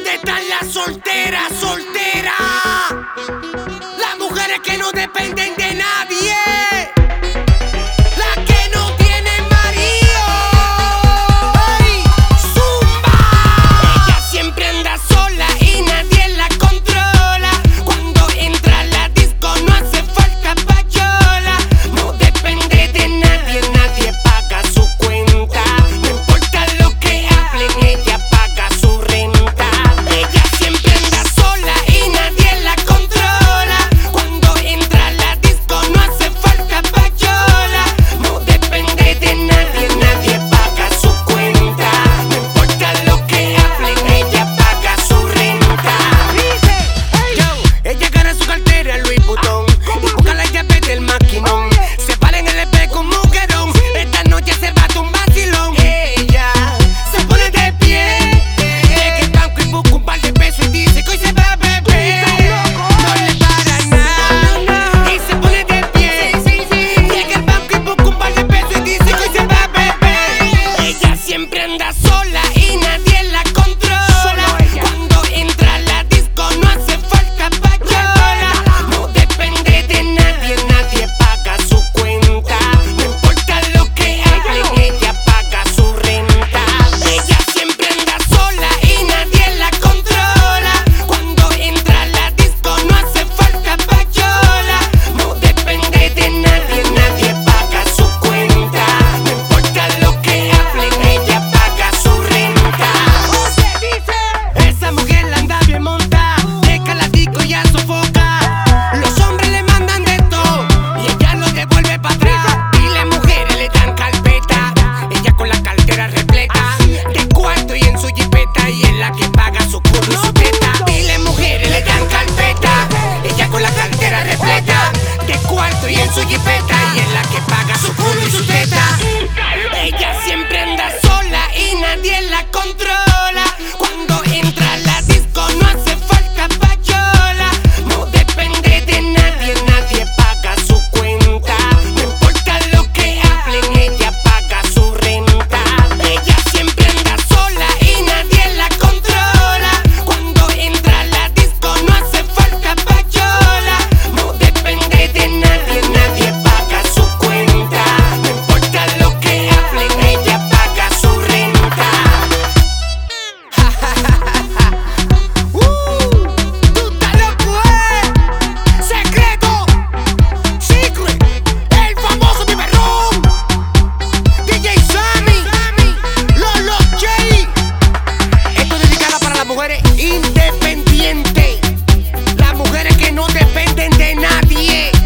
¿Dónde están las solteras, solteras? Las mujeres que no dependen de nadie. Las que no tienen marido. ¡Ay! ¡Zumba! Ella siempre anda sola y nadie la controla. Cuando entra a la disco no hace falta payola. No depende de nadie, nadie paga su cuenta. No importa lo que hablen, ella paga su renta. Ella siempre anda sola y nadie la controla. Cuando entra a la disco no hace falta payola. No depende de nadie, nadie paga su cuenta. No importa lo que hablen, ella paga su renta. Yo, ella gana su cartera Louis Vuitton y busca la llave del maquinón. Se para en el espejo un mujerón. Esta noche se va a un vacilón. Ella se pone de pie, llega al banco y busca un par de pesos y dice que hoy se va a beber. No le para nada y se pone de pie. Llega al banco y busca un par de pesos y dice que hoy se va a beber. Ella siempre anda sola y nadie la controla. Cuando entra a la disco no hace falta payola. No depende de nadie, nadie paga su cuenta. No importa lo que hablen, ella paga su renta. Ella siempre anda sola y nadie la controla. Cuando entra a la disco no hace falta payola. No depende de nadie, nadie paga su cuenta. No importa lo que hablen, ella paga su renta. Esa mujer la anda bien montada, deja la disco y ya sofoca. Los hombres le mandan de todo y ella lo devuelve para atrás. Y las mujeres le dan carpeta, ella con la cartera repleta de cuarto y en su jipeta, y es la que paga su culo y su teta. Y las mujeres le dan carpeta, ella con la cartera repleta de cuarto y en su jipeta, y es la que paga su culo y su teta. Ella siempre anda sola y nadie la controla. Cuando entra a la disco no hace falta payola. No depende de nadie, nadie paga su cuenta. No importa lo que hablen, ella paga su renta. Ella siempre anda sola y nadie la controla. Cuando entra a la disco no hace falta payola. No depende de nadie, nadie paga su cuenta. No importa lo que hablen, ella paga su renta. Tú estás loco, Secreto, Secret, el famoso biberón, DJ Sammy, Lolo J. Esto es dedicada para las mujeres independientes, las mujeres que no dependen de nadie.